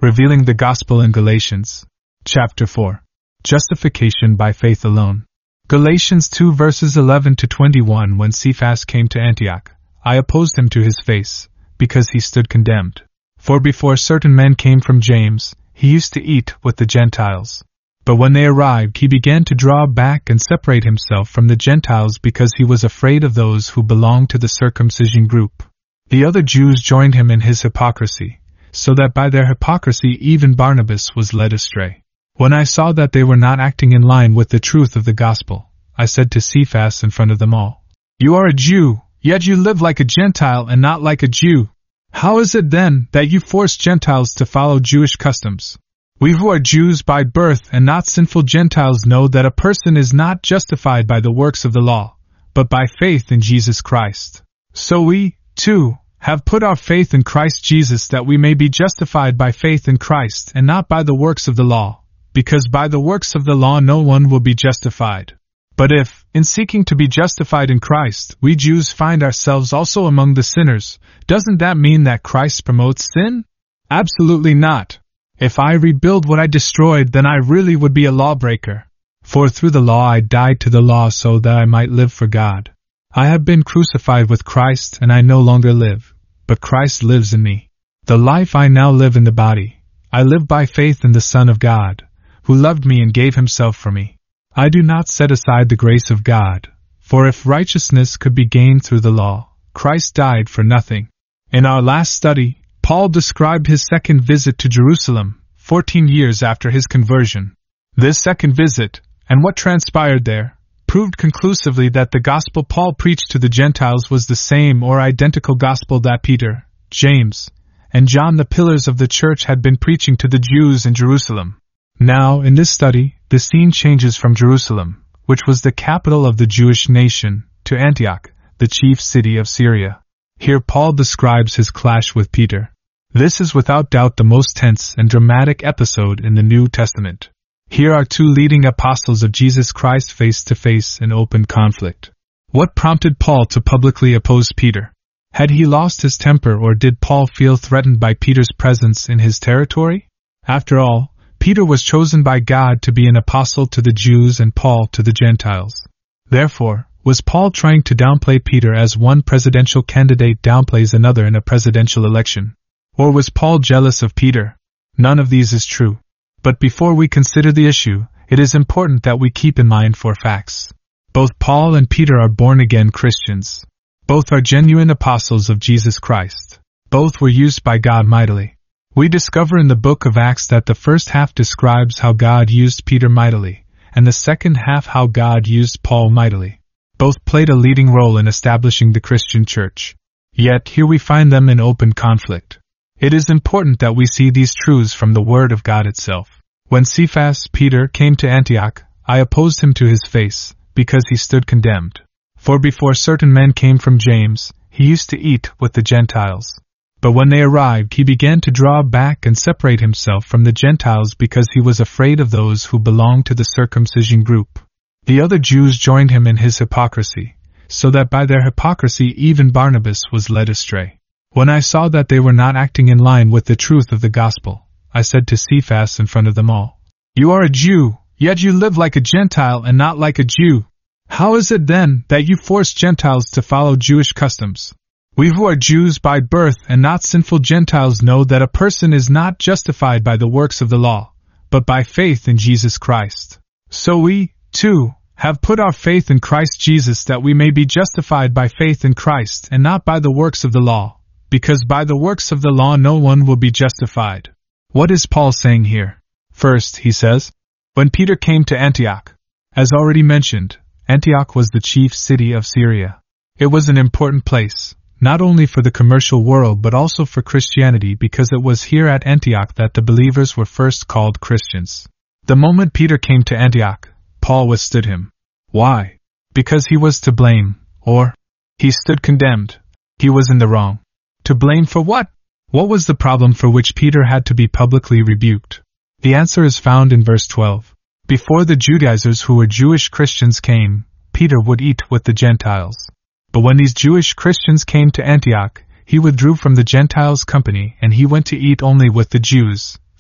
Revealing the Gospel in Galatians. Chapter 4. Justification by faith alone. Galatians 2 verses 11 to 21. When Cephas came to Antioch, I opposed him to his face, because he stood condemned. For before certain men came from James, he used to eat with the Gentiles. But when they arrived, he began to draw back and separate himself from the Gentiles because he was afraid of those who belonged to the circumcision group. The other Jews joined him in his hypocrisy, so that by their hypocrisy even Barnabas was led astray. When I saw that they were not acting in line with the truth of the gospel, I said to Cephas in front of them all, "You are a Jew, yet you live like a Gentile and not like a Jew. How is it then that you force Gentiles to follow Jewish customs? We who are Jews by birth and not sinful Gentiles know that a person is not justified by the works of the law, but by faith in Jesus Christ. So we, too, have put our faith in Christ Jesus that we may be justified by faith in Christ and not by the works of the law, because by the works of the law no one will be justified. But if, in seeking to be justified in Christ, we Jews find ourselves also among the sinners, doesn't that mean that Christ promotes sin? Absolutely not. If I rebuild what I destroyed, then I really would be a lawbreaker. For through the law I died to the law so that I might live for God. I have been crucified with Christ, and I no longer live, but Christ lives in me. The life I now live in the body, I live by faith in the Son of God, who loved me and gave himself for me. I do not set aside the grace of God, for if righteousness could be gained through the law, Christ died for nothing." In our last study, Paul described his second visit to Jerusalem, 14 years after his conversion. This second visit, and what transpired there, proved conclusively that the gospel Paul preached to the Gentiles was the same or identical gospel that Peter, James, and John, the pillars of the church, had been preaching to the Jews in Jerusalem. Now, in this study, the scene changes from Jerusalem, which was the capital of the Jewish nation, to Antioch, the chief city of Syria. Here Paul describes his clash with Peter. This is without doubt the most tense and dramatic episode in the New Testament. Here are two leading apostles of Jesus Christ face to face in open conflict. What prompted Paul to publicly oppose Peter? Had he lost his temper, or did Paul feel threatened by Peter's presence in his territory? After all, Peter was chosen by God to be an apostle to the Jews and Paul to the Gentiles. Therefore, was Paul trying to downplay Peter as one presidential candidate downplays another in a presidential election? Or was Paul jealous of Peter? None of these is true. But before we consider the issue, it is important that we keep in mind four facts. Both Paul and Peter are born-again Christians. Both are genuine apostles of Jesus Christ. Both were used by God mightily. We discover in the book of Acts that the first half describes how God used Peter mightily, and the second half how God used Paul mightily. Both played a leading role in establishing the Christian church. Yet here we find them in open conflict. It is important that we see these truths from the Word of God itself. When Cephas, Peter, came to Antioch, I opposed him to his face, because he stood condemned. For before certain men came from James, he used to eat with the Gentiles. But when they arrived, he began to draw back and separate himself from the Gentiles because he was afraid of those who belonged to the circumcision group. The other Jews joined him in his hypocrisy, so that by their hypocrisy even Barnabas was led astray. When I saw that they were not acting in line with the truth of the gospel, I said to Cephas in front of them all, "You are a Jew, yet you live like a Gentile and not like a Jew. How is it then that you force Gentiles to follow Jewish customs? We who are Jews by birth and not sinful Gentiles know that a person is not justified by the works of the law, but by faith in Jesus Christ. So we, too, have put our faith in Christ Jesus that we may be justified by faith in Christ and not by the works of the law, because by the works of the law no one will be justified." What is Paul saying here? First, he says, when Peter came to Antioch. As already mentioned, Antioch was the chief city of Syria. It was an important place, not only for the commercial world but also for Christianity, because it was here at Antioch that the believers were first called Christians. The moment Peter came to Antioch, Paul withstood him. Why? Because he was to blame, or he stood condemned. He was in the wrong. To blame for what? What was the problem for which Peter had to be publicly rebuked? The answer is found in verse 12. Before the Judaizers who were Jewish Christians came, Peter would eat with the Gentiles. But when these Jewish Christians came to Antioch, he withdrew from the Gentiles' company and he went to eat only with the Jews.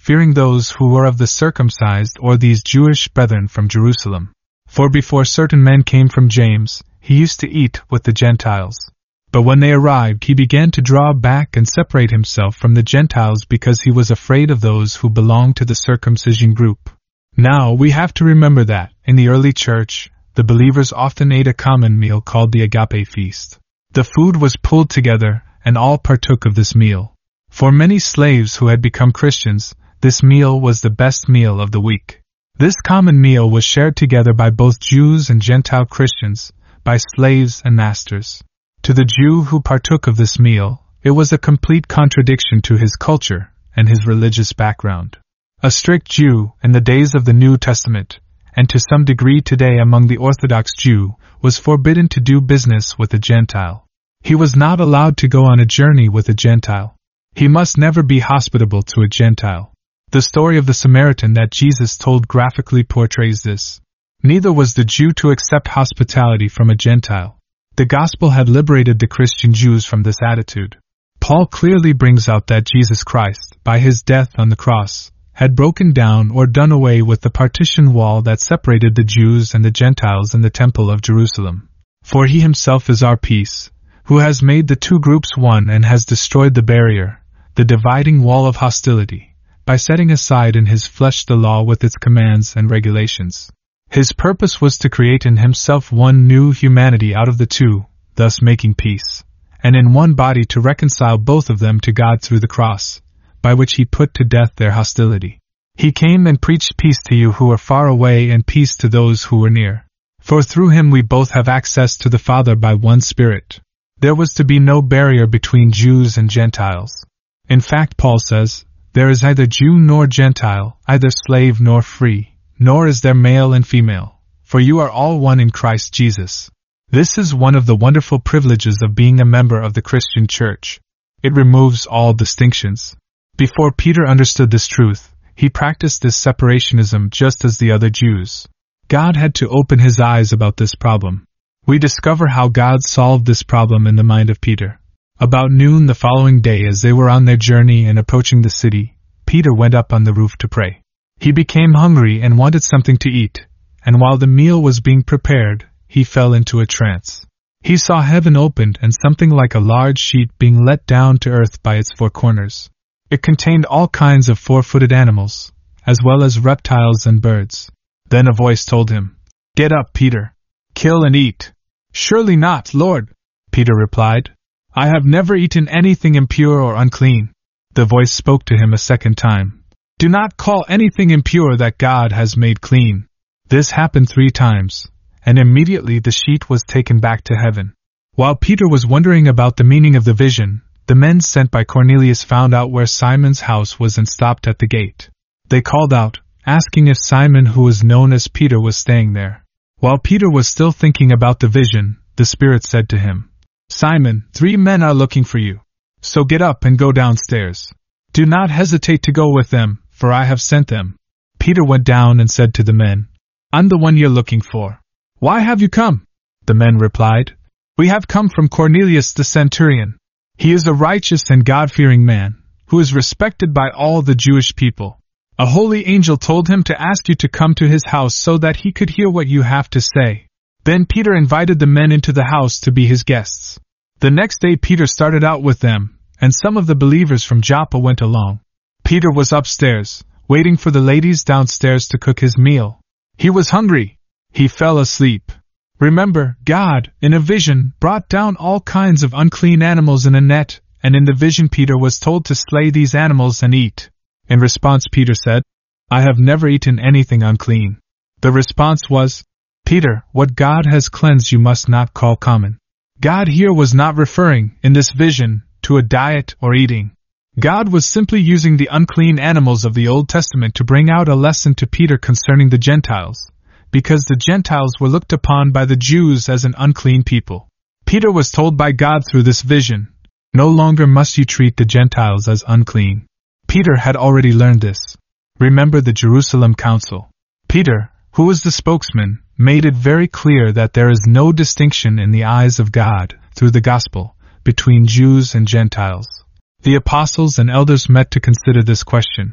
fearing those who were of the circumcised or these Jewish brethren from Jerusalem. For before certain men came from James, he used to eat with the Gentiles. But when they arrived, he began to draw back and separate himself from the Gentiles because he was afraid of those who belonged to the circumcision group. Now, we have to remember that, in the early church, the believers often ate a common meal called the agape feast. The food was pulled together, and all partook of this meal. For many slaves who had become Christians, this meal was the best meal of the week. This common meal was shared together by both Jews and Gentile Christians, by slaves and masters. To the Jew who partook of this meal, it was a complete contradiction to his culture and his religious background. A strict Jew in the days of the New Testament, and to some degree today among the Orthodox Jew, was forbidden to do business with a Gentile. He was not allowed to go on a journey with a Gentile. He must never be hospitable to a Gentile. The story of the Samaritan that Jesus told graphically portrays this. Neither was the Jew to accept hospitality from a Gentile. The gospel had liberated the Christian Jews from this attitude. Paul clearly brings out that Jesus Christ, by his death on the cross, had broken down or done away with the partition wall that separated the Jews and the Gentiles in the Temple of Jerusalem. For he himself is our peace, who has made the two groups one and has destroyed the barrier, the dividing wall of hostility, by setting aside in his flesh the law with its commands and regulations. His purpose was to create in himself one new humanity out of the two, thus making peace, and in one body to reconcile both of them to God through the cross, by which he put to death their hostility. He came and preached peace to you who are far away and peace to those who were near. For through him we both have access to the Father by one Spirit. There was to be no barrier between Jews and Gentiles. In fact, Paul says, there is neither Jew nor Gentile, either slave nor free, nor is there male and female, for you are all one in Christ Jesus. This is one of the wonderful privileges of being a member of the Christian Church. It removes all distinctions. Before Peter understood this truth, he practiced this separationism just as the other Jews. God had to open his eyes about this problem. We discover how God solved this problem in the mind of Peter. About noon the following day, as they were on their journey and approaching the city, Peter went up on the roof to pray. He became hungry and wanted something to eat, and while the meal was being prepared, he fell into a trance. He saw heaven opened and something like a large sheet being let down to earth by its four corners. It contained all kinds of four-footed animals, as well as reptiles and birds. Then a voice told him, "Get up, Peter. Kill and eat." "Surely not, Lord," Peter replied. "I have never eaten anything impure or unclean." The voice spoke to him a second time. "Do not call anything impure that God has made clean." This happened 3 times, and immediately the sheet was taken back to heaven. While Peter was wondering about the meaning of the vision, the men sent by Cornelius found out where Simon's house was and stopped at the gate. They called out, asking if Simon, who was known as Peter, was staying there. While Peter was still thinking about the vision, the Spirit said to him, "Simon, 3 men are looking for you. So get up and go downstairs. Do not hesitate to go with them, for I have sent them." Peter went down and said to the men, "I'm the one you're looking for. Why have you come?" The men replied, "We have come from Cornelius the centurion. He is a righteous and God-fearing man, who is respected by all the Jewish people. A holy angel told him to ask you to come to his house so that he could hear what you have to say." Then Peter invited the men into the house to be his guests. The next day Peter started out with them, and some of the believers from Joppa went along. Peter was upstairs, waiting for the ladies downstairs to cook his meal. He was hungry. He fell asleep. Remember, God, in a vision, brought down all kinds of unclean animals in a net, and in the vision Peter was told to slay these animals and eat. In response Peter said, "I have never eaten anything unclean." The response was, "Peter, what God has cleansed you must not call common." God here was not referring, in this vision, to a diet or eating. God was simply using the unclean animals of the Old Testament to bring out a lesson to Peter concerning the Gentiles, because the Gentiles were looked upon by the Jews as an unclean people. Peter was told by God through this vision, "No longer must you treat the Gentiles as unclean." Peter had already learned this. Remember the Jerusalem Council. Peter, who was the spokesman, made it very clear that there is no distinction in the eyes of God, through the gospel, between Jews and Gentiles. The apostles and elders met to consider this question.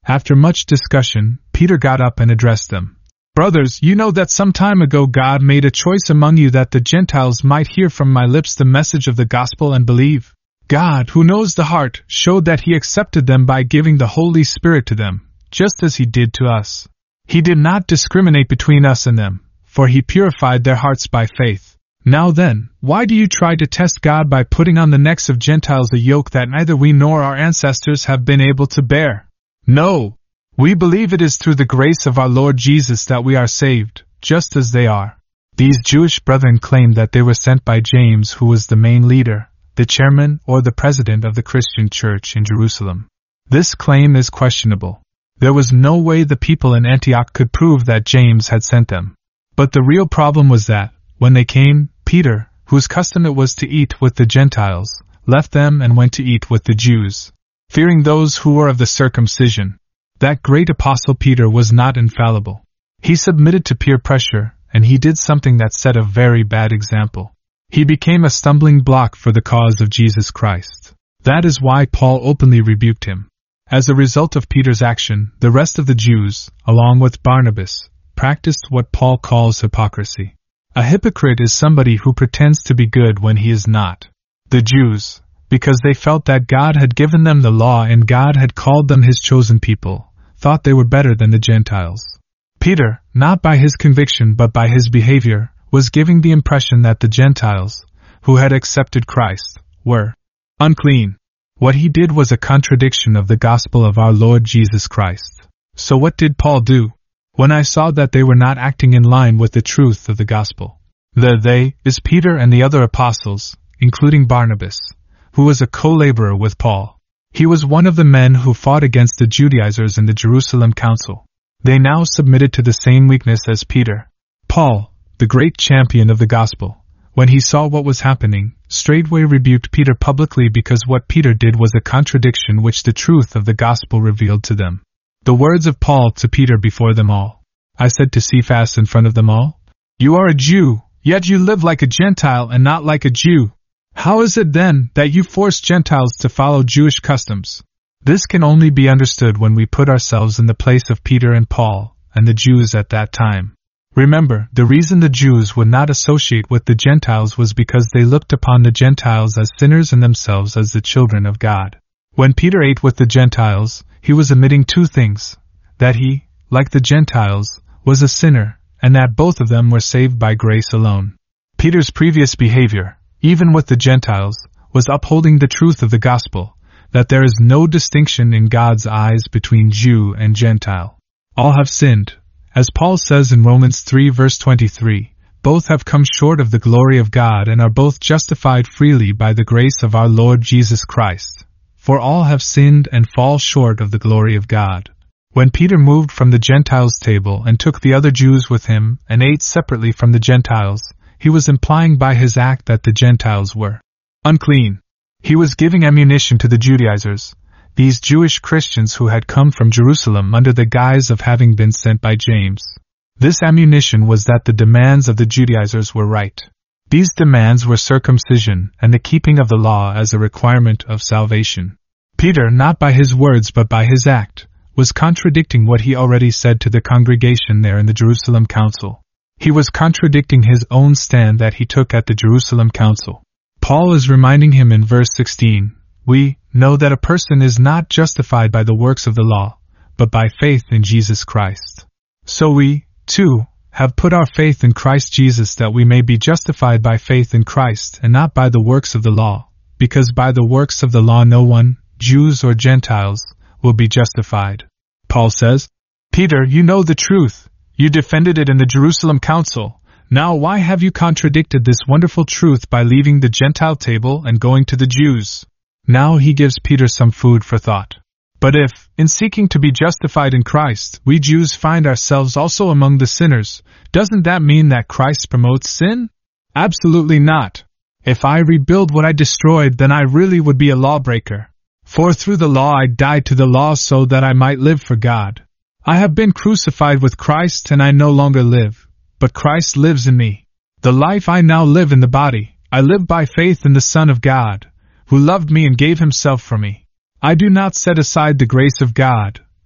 After much discussion, Peter got up and addressed them. Brothers, you know that some time ago God made a choice among you that the Gentiles might hear from my lips the message of the gospel and believe. God, who knows the heart, showed that He accepted them by giving the Holy Spirit to them, just as He did to us. He did not discriminate between us and them, for He purified their hearts by faith. Now then, why do you try to test God by putting on the necks of Gentiles a yoke that neither we nor our ancestors have been able to bear? No! We believe it is through the grace of our Lord Jesus that we are saved, just as they are. These Jewish brethren claimed that they were sent by James, who was the main leader, the chairman or the president of the Christian church in Jerusalem. This claim is questionable. There was no way the people in Antioch could prove that James had sent them. But the real problem was that, when they came, Peter, whose custom it was to eat with the Gentiles, left them and went to eat with the Jews, fearing those who were of the circumcision. That great apostle Peter was not infallible. He submitted to peer pressure, and he did something that set a very bad example. He became a stumbling block for the cause of Jesus Christ. That is why Paul openly rebuked him. As a result of Peter's action, the rest of the Jews, along with Barnabas, practiced what Paul calls hypocrisy. A hypocrite is somebody who pretends to be good when he is not. The Jews, because they felt that God had given them the law and God had called them His chosen people, thought they were better than the Gentiles. Peter, not by his conviction but by his behavior, was giving the impression that the Gentiles, who had accepted Christ, were unclean. What he did was a contradiction of the gospel of our Lord Jesus Christ. So what did Paul do? When I saw that they were not acting in line with the truth of the gospel. The they is Peter and the other apostles, including Barnabas, who was a co-laborer with Paul. He was one of the men who fought against the Judaizers in the Jerusalem Council. They now submitted to the same weakness as Peter. Paul, the great champion of the gospel, when he saw what was happening, straightway rebuked Peter publicly because what Peter did was a contradiction which the truth of the gospel revealed to them. The words of Paul to Peter before them all. I said to Cephas in front of them all, "You are a Jew, yet you live like a Gentile and not like a Jew. How is it then that you force Gentiles to follow Jewish customs?" This can only be understood when we put ourselves in the place of Peter and Paul, and the Jews at that time. Remember, the reason the Jews would not associate with the Gentiles was because they looked upon the Gentiles as sinners and themselves as the children of God. When Peter ate with the Gentiles, he was admitting two things: that he, like the Gentiles, was a sinner, and that both of them were saved by grace alone. Peter's previous behavior, even with the Gentiles, was upholding the truth of the gospel, that there is no distinction in God's eyes between Jew and Gentile. All have sinned, as Paul says in Romans 3 verse 23, both have come short of the glory of God and are both justified freely by the grace of our Lord Jesus Christ. For all have sinned and fall short of the glory of God. When Peter moved from the Gentiles' table and took the other Jews with him and ate separately from the Gentiles, he was implying by his act that the Gentiles were unclean. He was giving ammunition to the Judaizers, these Jewish Christians who had come from Jerusalem under the guise of having been sent by James. This ammunition was that the demands of the Judaizers were right. These demands were circumcision and the keeping of the law as a requirement of salvation. Peter, not by his words but by his act, was contradicting what he already said to the congregation there in the Jerusalem Council. He was contradicting his own stand that he took at the Jerusalem Council. Paul is reminding him in verse 16, "We know that a person is not justified by the works of the law, but by faith in Jesus Christ. So we, too, have put our faith in Christ Jesus that we may be justified by faith in Christ and not by the works of the law, because by the works of the law no one, Jews or Gentiles, will be justified." Paul says, "Peter, you know the truth. You defended it in the Jerusalem Council. Now why have you contradicted this wonderful truth by leaving the Gentile table and going to the Jews?" Now he gives Peter some food for thought. But if, in seeking to be justified in Christ, we Jews find ourselves also among the sinners, doesn't that mean that Christ promotes sin? Absolutely not. If I rebuild what I destroyed, then I really would be a lawbreaker. For through the law I died to the law so that I might live for God. I have been crucified with Christ and I no longer live, but Christ lives in me. The life I now live in the body, I live by faith in the Son of God, who loved me and gave himself for me. I do not set aside the grace of God,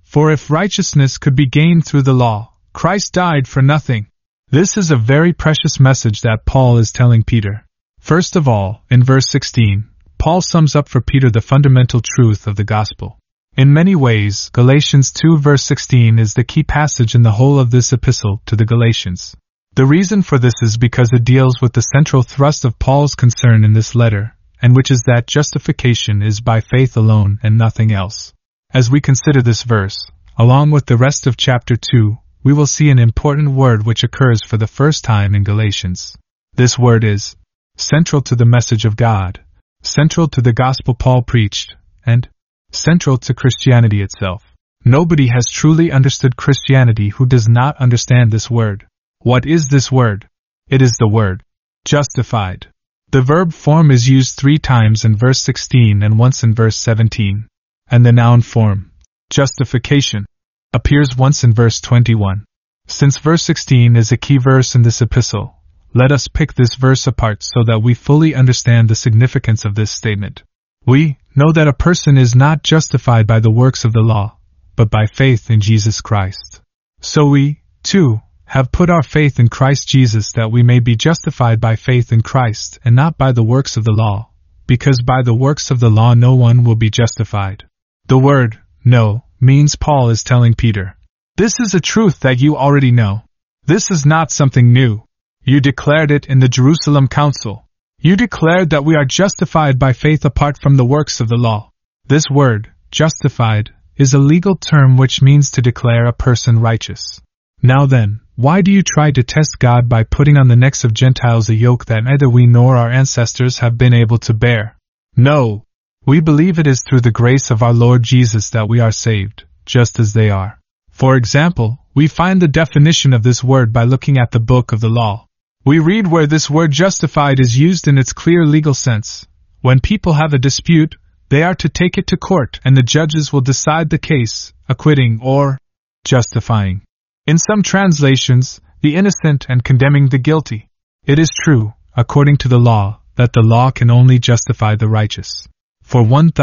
For if righteousness could be gained through the law, Christ died for nothing. This is a very precious message that Paul is telling Peter. First of all, in verse 16, Paul sums up for Peter the fundamental truth of the gospel. In many ways, Galatians 2 verse 16 is the key passage in the whole of this epistle to the Galatians. The reason for this is because it deals with the central thrust of Paul's concern in this letter, and which is that justification is by faith alone and nothing else. As we consider this verse, along with the rest of chapter 2, we will see an important word which occurs for the first time in Galatians. This word is central to the message of God, central to the gospel Paul preached, and central to Christianity itself. Nobody has truly understood Christianity who does not understand this word. What is this word? It is the word justified. The verb form is used 3 times in verse 16 and once in verse 17. And the noun form, justification, appears once in verse 21. Since verse 16 is a key verse in this epistle, let us pick this verse apart so that we fully understand the significance of this statement. We know that a person is not justified by the works of the law, but by faith in Jesus Christ. So we, too, have put our faith in Christ Jesus that we may be justified by faith in Christ and not by the works of the law, because by the works of the law no one will be justified. The word, know, means Paul is telling Peter, this is a truth that you already know. This is not something new. You declared it in the Jerusalem Council. You declared that we are justified by faith apart from the works of the law. This word, justified, is a legal term which means to declare a person righteous. Now then, why do you try to test God by putting on the necks of Gentiles a yoke that neither we nor our ancestors have been able to bear? No. We believe it is through the grace of our Lord Jesus that we are saved, just as they are. For example, we find the definition of this word by looking at the book of the law. We read where this word justified is used in its clear legal sense. When people have a dispute, they are to take it to court and the judges will decide the case, acquitting or justifying. In some translations, the innocent and condemning the guilty. It is true, according to the law, that the law can only justify the righteous. For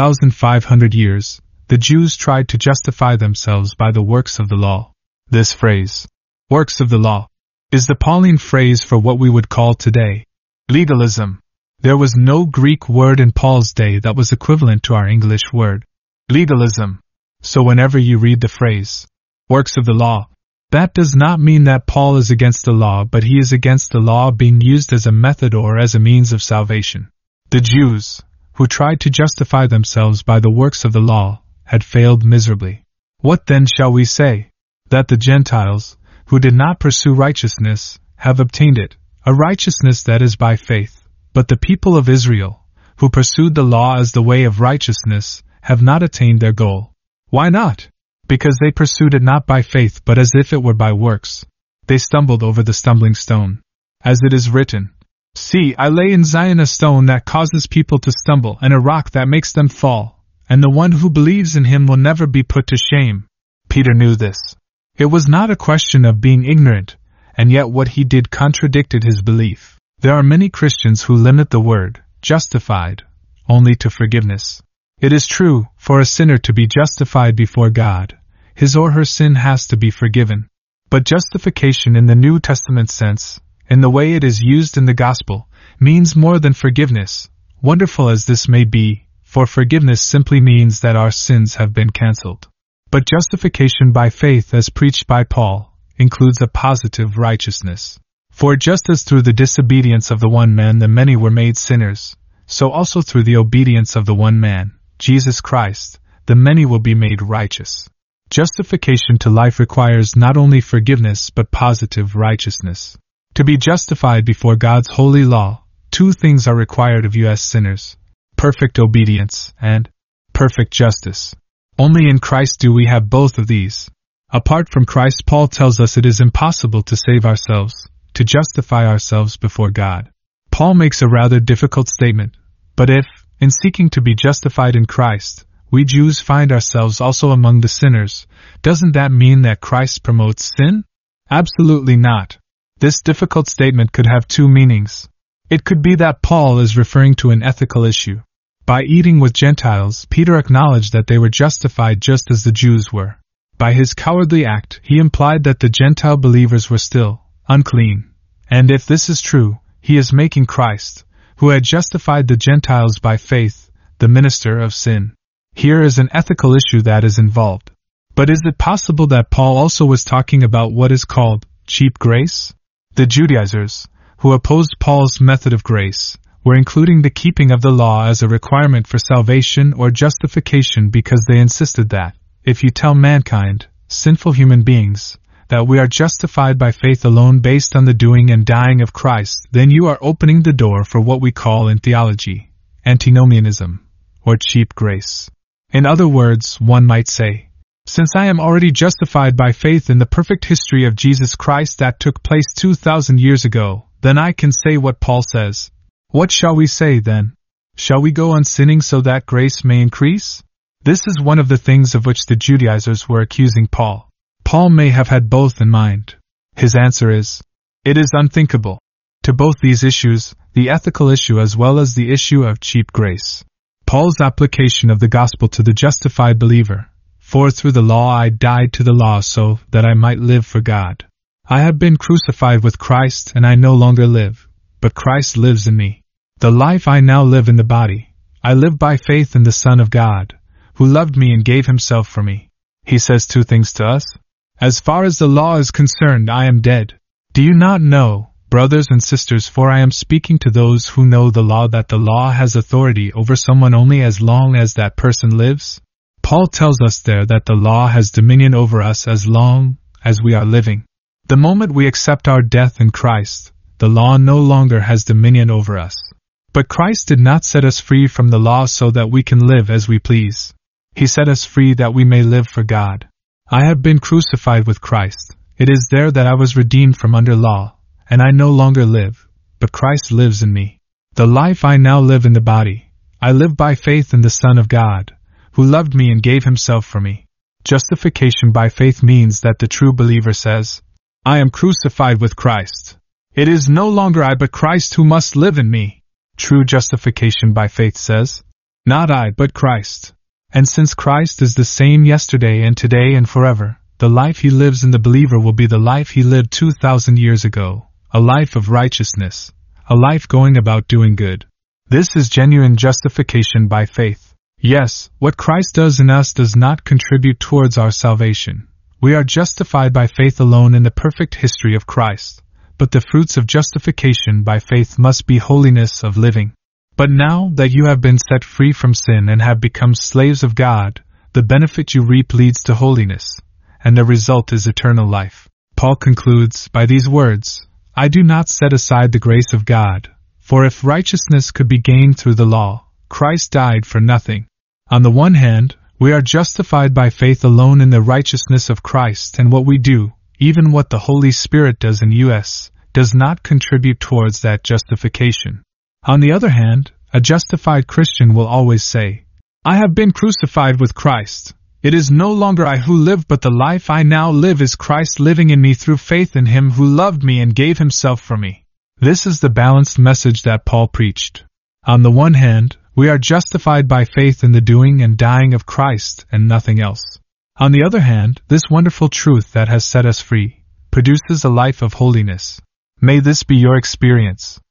1,500 years, the Jews tried to justify themselves by the works of the law. This phrase, works of the law, is the Pauline phrase for what we would call today legalism. There was no Greek word in Paul's day that was equivalent to our English word, legalism. So whenever you read the phrase, works of the law, that does not mean that Paul is against the law, but he is against the law being used as a method or as a means of salvation. The Jews, who tried to justify themselves by the works of the law, had failed miserably. What then shall we say? That the Gentiles, who did not pursue righteousness, have obtained it, a righteousness that is by faith. But the people of Israel, who pursued the law as the way of righteousness, have not attained their goal. Why not? Because they pursued it not by faith but as if it were by works. They stumbled over the stumbling stone. As it is written, see, I lay in Zion a stone that causes people to stumble and a rock that makes them fall, and the one who believes in him will never be put to shame. Peter knew this. It was not a question of being ignorant, and yet what he did contradicted his belief. There are many Christians who limit the word, justified, only to forgiveness. It is true, for a sinner to be justified before God, his or her sin has to be forgiven. But justification in the New Testament sense, in the way it is used in the Gospel, means more than forgiveness, wonderful as this may be, for forgiveness simply means that our sins have been cancelled. But justification by faith as preached by Paul, includes a positive righteousness. For just as through the disobedience of the one man the many were made sinners, so also through the obedience of the one man, Jesus Christ, the many will be made righteous. Justification to life requires not only forgiveness but positive righteousness. To be justified before God's holy law, 2 things are required of you as sinners: perfect obedience and perfect justice. Only in Christ do we have both of these. Apart from Christ, Paul tells us it is impossible to save ourselves, to justify ourselves before God. Paul makes a rather difficult statement, but if, in seeking to be justified in Christ, we Jews find ourselves also among the sinners, doesn't that mean that Christ promotes sin? Absolutely not. This difficult statement could have 2 meanings. It could be that Paul is referring to an ethical issue. By eating with Gentiles, Peter acknowledged that they were justified just as the Jews were. By his cowardly act, he implied that the Gentile believers were still unclean. And if this is true, he is making Christ, who had justified the Gentiles by faith, the minister of sin. Here is an ethical issue that is involved. But is it possible that Paul also was talking about what is called cheap grace? The Judaizers, who opposed Paul's method of grace, were including the keeping of the law as a requirement for salvation or justification because they insisted that, if you tell mankind, sinful human beings, that we are justified by faith alone based on the doing and dying of Christ, then you are opening the door for what we call in theology, antinomianism, or cheap grace. In other words, one might say, since I am already justified by faith in the perfect history of Jesus Christ that took place 2,000 years ago, then I can say what Paul says. What shall we say then? Shall we go on sinning so that grace may increase? This is one of the things of which the Judaizers were accusing Paul. Paul may have had both in mind. His answer is, it is unthinkable. To both these issues, the ethical issue as well as the issue of cheap grace, Paul's application of the gospel to the justified believer. For through the law I died to the law so that I might live for God. I have been crucified with Christ and I no longer live, but Christ lives in me. The life I now live in the body, I live by faith in the Son of God, who loved me and gave himself for me. He says two things to us. As far as the law is concerned, I am dead. Do you not know, brothers and sisters, for I am speaking to those who know the law, that the law has authority over someone only as long as that person lives? Paul tells us there that the law has dominion over us as long as we are living. The moment we accept our death in Christ, the law no longer has dominion over us. But Christ did not set us free from the law so that we can live as we please. He set us free that we may live for God. I have been crucified with Christ. It is there that I was redeemed from under law, and I no longer live, but Christ lives in me. The life I now live in the body, I live by faith in the Son of God, who loved me and gave himself for me. Justification by faith means that the true believer says, I am crucified with Christ. It is no longer I but Christ who must live in me. True justification by faith says, not I but Christ. And since Christ is the same yesterday and today and forever, the life he lives in the believer will be the life he lived 2,000 years ago, a life of righteousness, a life going about doing good. This is genuine justification by faith. Yes, what Christ does in us does not contribute towards our salvation. We are justified by faith alone in the perfect history of Christ, but the fruits of justification by faith must be holiness of living. But now that you have been set free from sin and have become slaves of God, the benefit you reap leads to holiness, and the result is eternal life. Paul concludes by these words, I do not set aside the grace of God, for if righteousness could be gained through the law, Christ died for nothing. On the one hand, we are justified by faith alone in the righteousness of Christ, and what we do, even what the Holy Spirit does in us, does not contribute towards that justification. On the other hand, a justified Christian will always say, I have been crucified with Christ. It is no longer I who live, but the life I now live is Christ living in me through faith in him who loved me and gave himself for me. This is the balanced message that Paul preached. On the one hand, we are justified by faith in the doing and dying of Christ and nothing else. On the other hand, this wonderful truth that has set us free produces a life of holiness. May this be your experience.